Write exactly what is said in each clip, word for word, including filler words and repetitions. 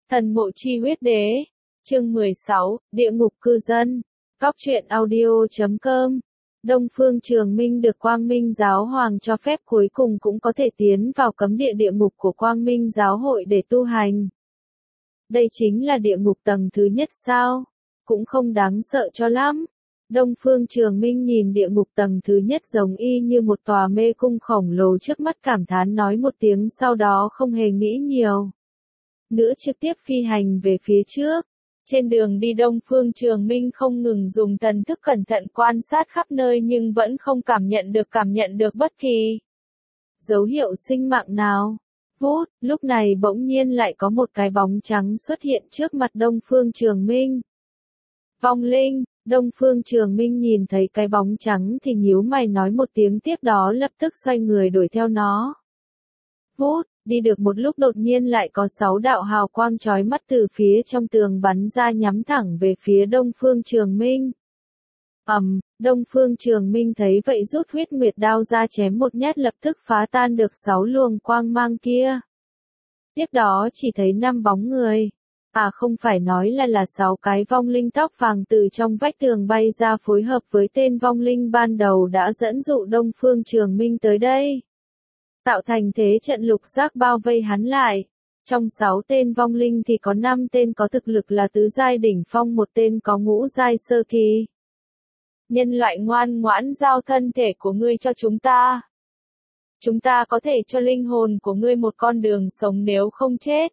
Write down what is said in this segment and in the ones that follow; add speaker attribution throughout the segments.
Speaker 1: Thần mộ chi huyết đế. Chương mười sáu, Địa ngục cư dân. Cóc truyện audio chấm com. Đông Phương Trường Minh được Quang Minh Giáo Hoàng cho phép cuối cùng cũng có thể tiến vào cấm địa địa ngục của Quang Minh Giáo hội để tu hành. Đây chính là địa ngục tầng thứ nhất sao? Cũng không đáng sợ cho lắm. Đông Phương Trường Minh nhìn địa ngục tầng thứ nhất giống y như một tòa mê cung khổng lồ trước mắt, cảm thán nói một tiếng, sau đó không hề nghĩ nhiều nữa trực tiếp phi hành về phía trước. Trên đường đi Đông Phương Trường Minh không ngừng dùng thần thức cẩn thận quan sát khắp nơi nhưng vẫn không cảm nhận được cảm nhận được bất kỳ dấu hiệu sinh mạng nào. Vút, lúc này bỗng nhiên lại có một cái bóng trắng xuất hiện trước mặt Đông Phương Trường Minh. Vong linh. Đông Phương Trường Minh nhìn thấy cái bóng trắng thì nhíu mày nói một tiếng, tiếp đó lập tức xoay người đuổi theo nó. Vút, đi được một lúc đột nhiên lại có sáu đạo hào quang chói mắt từ phía trong tường bắn ra nhắm thẳng về phía Đông Phương Trường Minh. Ầm, um, Đông Phương Trường Minh thấy vậy rút huyết nguyệt đao ra chém một nhát, lập tức phá tan được sáu luồng quang mang kia. Tiếp đó chỉ thấy năm bóng người. À không phải nói là là sáu cái vong linh tóc vàng từ trong vách tường bay ra, phối hợp với tên vong linh ban đầu đã dẫn dụ Đông Phương Trường Minh tới đây, tạo thành thế trận lục giác bao vây hắn lại. Trong sáu tên vong linh thì có năm tên có thực lực là tứ giai đỉnh phong, một tên có ngũ giai sơ kỳ. Nhân loại ngoan ngoãn, giao thân thể của ngươi cho chúng ta. Chúng ta có thể cho linh hồn của ngươi một con đường sống nếu không chết.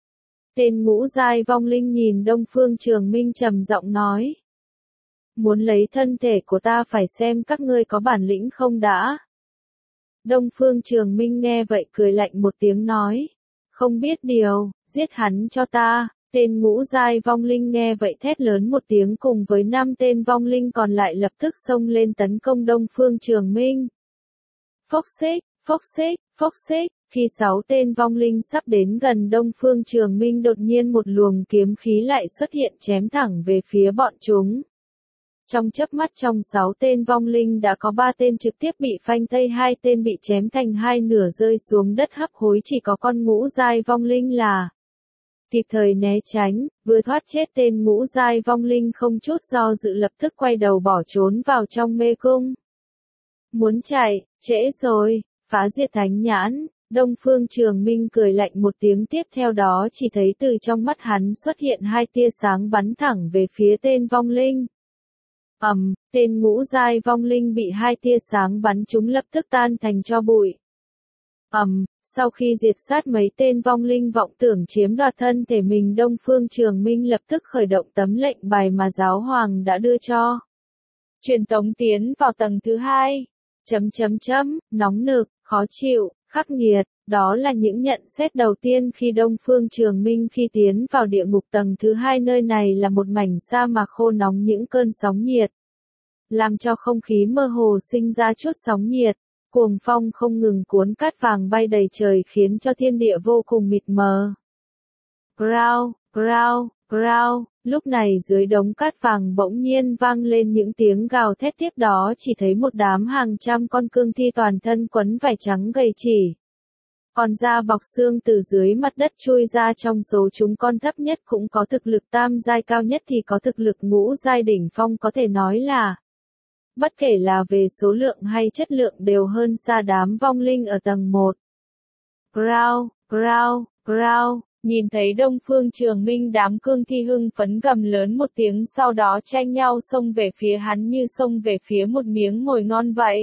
Speaker 1: Tên ngũ giai vong linh nhìn Đông Phương Trường Minh trầm giọng nói. Muốn lấy thân thể của ta phải xem các ngươi có bản lĩnh không đã. Đông Phương Trường Minh nghe vậy cười lạnh một tiếng nói. Không biết điều, giết hắn cho ta. Tên ngũ giai vong linh nghe vậy thét lớn một tiếng, cùng với năm tên vong linh còn lại lập tức xông lên tấn công Đông Phương Trường Minh. Phốc xích, phốc xích, phốc xích. Khi sáu tên vong linh sắp đến gần Đông Phương Trường Minh, đột nhiên một luồng kiếm khí lại xuất hiện chém thẳng về phía bọn chúng. Trong chớp mắt trong sáu tên vong linh đã có ba tên trực tiếp bị phanh thây, hai tên bị chém thành hai nửa rơi xuống đất hấp hối, chỉ có con ngũ giai vong linh là kịp thời né tránh, vừa thoát chết. Tên ngũ giai vong linh không chút do dự lập tức quay đầu bỏ trốn vào trong mê cung. Muốn chạy, trễ rồi, phá diệt thánh nhãn. Đông Phương Trường Minh cười lạnh một tiếng, tiếp theo đó chỉ thấy từ trong mắt hắn xuất hiện hai tia sáng bắn thẳng về phía tên vong linh. Ầm, um, tên ngũ giai vong linh bị hai tia sáng bắn trúng lập tức tan thành tro bụi. Ầm, um, sau khi diệt sát mấy tên vong linh vọng tưởng chiếm đoạt thân thể mình, Đông Phương Trường Minh lập tức khởi động tấm lệnh bài mà Giáo Hoàng đã đưa cho. Truyền tống tiến vào tầng thứ hai. Chấm chấm chấm, nóng nực, khó chịu, khắc nghiệt, đó là những nhận xét đầu tiên khi Đông Phương Trường Minh khi tiến vào địa ngục tầng thứ hai. Nơi này là một mảnh sa mạc khô nóng, những cơn sóng nhiệt làm cho không khí mơ hồ sinh ra chút sóng nhiệt, cuồng phong không ngừng cuốn cát vàng bay đầy trời khiến cho thiên địa vô cùng mịt mờ. Growl, growl, growl. Lúc này dưới đống cát vàng bỗng nhiên vang lên những tiếng gào thét, tiếp đó chỉ thấy một đám hàng trăm con cương thi toàn thân quấn vải trắng gầy chỉ còn da bọc xương từ dưới mặt đất chui ra. Trong số chúng con thấp nhất cũng có thực lực tam giai, cao nhất thì có thực lực ngũ giai đỉnh phong, có thể nói là bất kể là về số lượng hay chất lượng đều hơn xa đám vong linh ở tầng một. Growl, growl, growl. Nhìn thấy Đông Phương Trường Minh, đám cương thi hưng phấn gầm lớn một tiếng, sau đó tranh nhau xông về phía hắn như xông về phía một miếng mồi ngon vậy.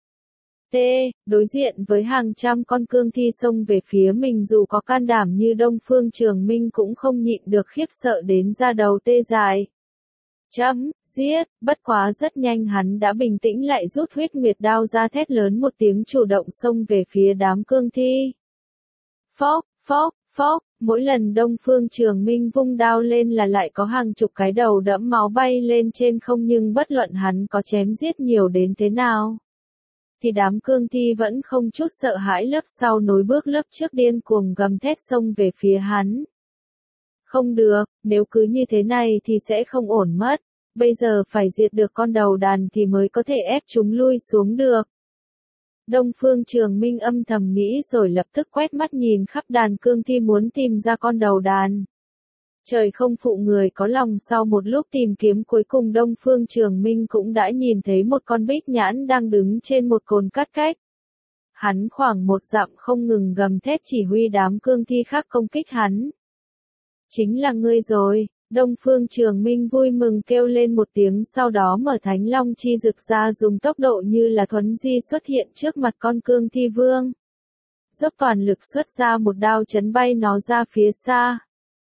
Speaker 1: T, đối diện với hàng trăm con cương thi xông về phía mình, dù có can đảm như Đông Phương Trường Minh cũng không nhịn được khiếp sợ đến da đầu tê dại. Chấm, giết, bất quá rất nhanh hắn đã bình tĩnh lại, rút huyết nguyệt đao ra thét lớn một tiếng, chủ động xông về phía đám cương thi. Phốc, phốc, phốc. Mỗi lần Đông Phương Trường Minh vung đao lên là lại có hàng chục cái đầu đẫm máu bay lên trên không, nhưng bất luận hắn có chém giết nhiều đến thế nào thì đám cương thi vẫn không chút sợ hãi, lớp sau nối bước lớp trước điên cuồng gầm thét xông về phía hắn. Không được, nếu cứ như thế này thì sẽ không ổn mất. Bây giờ phải diệt được con đầu đàn thì mới có thể ép chúng lui xuống được. Đông Phương Trường Minh âm thầm nghĩ rồi lập tức quét mắt nhìn khắp đàn cương thi muốn tìm ra con đầu đàn. Trời không phụ người có lòng, sau một lúc tìm kiếm cuối cùng Đông Phương Trường Minh cũng đã nhìn thấy một con bích nhãn đang đứng trên một cồn cắt cách. Hắn khoảng một dặm không ngừng gầm thét chỉ huy đám cương thi khác công kích hắn. Chính là ngươi rồi, Đông Phương Trường Minh vui mừng kêu lên một tiếng, sau đó mở Thánh Long chi rực ra, dùng tốc độ như là thuấn di xuất hiện trước mặt con cương thi vương. Dốc toàn lực xuất ra một đao chấn bay nó ra phía xa.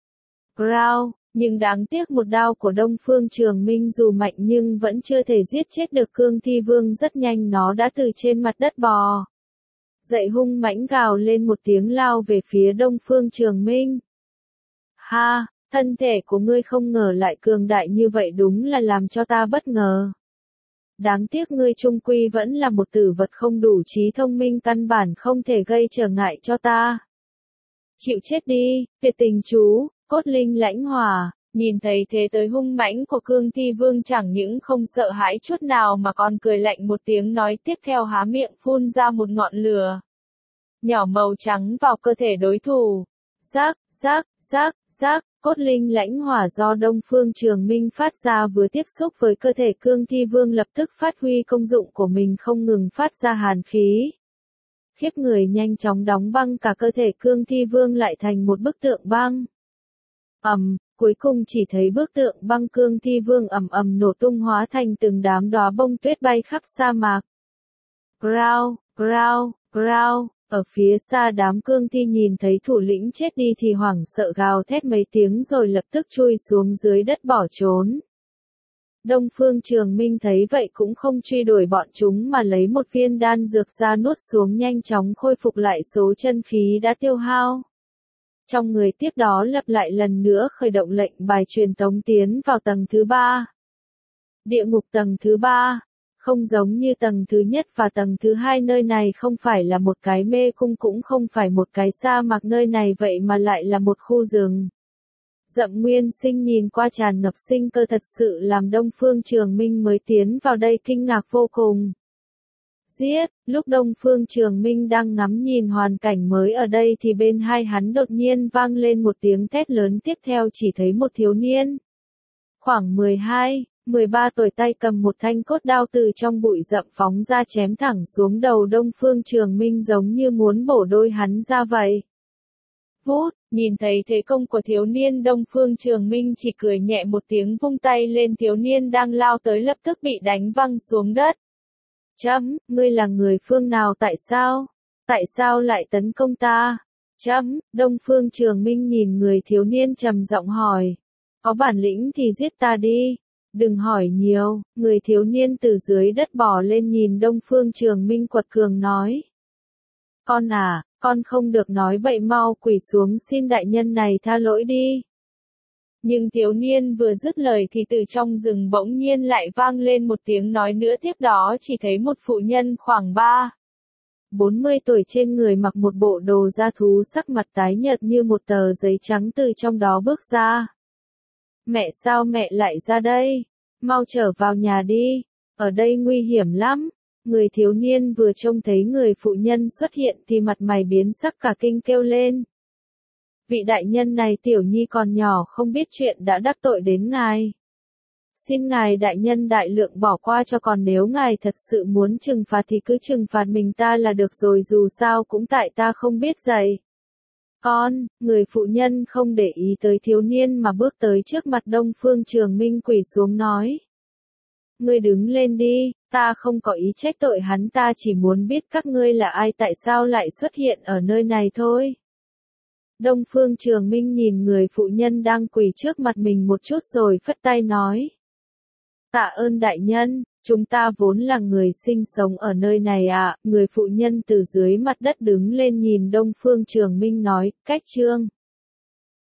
Speaker 1: Growl, nhưng đáng tiếc một đao của Đông Phương Trường Minh dù mạnh nhưng vẫn chưa thể giết chết được cương thi vương, rất nhanh nó đã từ trên mặt đất bò dậy, hung mãnh gào lên một tiếng lao về phía Đông Phương Trường Minh. Ha, thân thể của ngươi không ngờ lại cường đại như vậy, đúng là làm cho ta bất ngờ. Đáng tiếc ngươi chung quy vẫn là một tử vật không đủ trí thông minh, căn bản không thể gây trở ngại cho ta. Chịu chết đi, tuyệt tình chú, cốt linh lãnh hỏa. Nhìn thấy thế tới hung mãnh của cương thi vương chẳng những không sợ hãi chút nào mà còn cười lạnh một tiếng, nói tiếp theo há miệng phun ra một ngọn lửa nhỏ màu trắng vào cơ thể đối thủ. Rác, rác, rác, rác, cốt linh lãnh hỏa do Đông Phương Trường Minh phát ra vừa tiếp xúc với cơ thể cương thi vương lập tức phát huy công dụng của mình, không ngừng phát ra hàn khí. Khiếp người, nhanh chóng đóng băng cả cơ thể cương thi vương lại thành một bức tượng băng. Ầm, um, cuối cùng chỉ thấy bức tượng băng cương thi vương ầm ầm nổ tung, hóa thành từng đám đóa bông tuyết bay khắp sa mạc. Growl, growl, growl. Ở phía xa đám cương thi nhìn thấy thủ lĩnh chết đi thì hoảng sợ gào thét mấy tiếng rồi lập tức chui xuống dưới đất bỏ trốn. Đông Phương Trường Minh thấy vậy cũng không truy đuổi bọn chúng mà lấy một viên đan dược ra nuốt xuống, nhanh chóng khôi phục lại số chân khí đã tiêu hao trong người, tiếp đó lặp lại lần nữa khởi động lệnh bài truyền tống tiến vào tầng thứ ba. Địa ngục tầng thứ ba. Không giống như tầng thứ nhất và tầng thứ hai, nơi này không phải là một cái mê cung, cũng không phải một cái sa mạc, nơi này vậy mà lại là một khu rừng rậm nguyên sinh, nhìn qua tràn ngập sinh cơ, thật sự làm Đông Phương Trường Minh mới tiến vào đây kinh ngạc vô cùng. Giết, lúc Đông Phương Trường Minh đang ngắm nhìn hoàn cảnh mới ở đây thì bên hai hắn đột nhiên vang lên một tiếng thét lớn, tiếp theo chỉ thấy một thiếu niên khoảng mười hai, mười ba tuổi tay cầm một thanh cốt đao từ trong bụi rậm phóng ra, chém thẳng xuống đầu Đông Phương Trường Minh giống như muốn bổ đôi hắn ra vậy. Vút, nhìn thấy thế công của thiếu niên, Đông Phương Trường Minh chỉ cười nhẹ một tiếng, vung tay lên, thiếu niên đang lao tới lập tức bị đánh văng xuống đất. Chấm, ngươi là người phương nào, tại sao? Tại sao lại tấn công ta? Chấm, Đông Phương Trường Minh nhìn người thiếu niên trầm giọng hỏi. Có bản lĩnh thì giết ta đi. Đừng hỏi nhiều, người thiếu niên từ dưới đất bò lên nhìn Đông Phương Trường Minh quật cường nói. Con à, con không được nói bậy, mau quỳ xuống xin đại nhân này tha lỗi đi. Nhưng thiếu niên vừa dứt lời thì từ trong rừng bỗng nhiên lại vang lên một tiếng nói nữa, tiếp đó chỉ thấy một phụ nhân khoảng ba, bốn mươi tuổi, trên người mặc một bộ đồ da thú, sắc mặt tái nhợt như một tờ giấy trắng, từ trong đó bước ra. Mẹ, sao mẹ lại ra đây? Mau trở vào nhà đi, ở đây nguy hiểm lắm. Người thiếu niên vừa trông thấy người phụ nhân xuất hiện thì mặt mày biến sắc, cả kinh kêu lên. Vị đại nhân này tiểu nhi còn nhỏ không biết chuyện đã đắc tội đến ngài. Xin ngài đại nhân đại lượng bỏ qua cho, còn nếu ngài thật sự muốn trừng phạt thì cứ trừng phạt mình ta là được rồi, dù sao cũng tại ta không biết dạy. Con, người phụ nhân không để ý tới thiếu niên mà bước tới trước mặt Đông Phương Trường Minh, quỳ xuống nói. Ngươi đứng lên đi, ta không có ý trách tội hắn, ta chỉ muốn biết các ngươi là ai, tại sao lại xuất hiện ở nơi này thôi. Đông Phương Trường Minh nhìn người phụ nhân đang quỳ trước mặt mình một chút rồi phất tay nói. Tạ ơn đại nhân, chúng ta vốn là người sinh sống ở nơi này ạ. À. Người phụ nhân từ dưới mặt đất đứng lên nhìn Đông Phương Trường Minh nói, cách chương.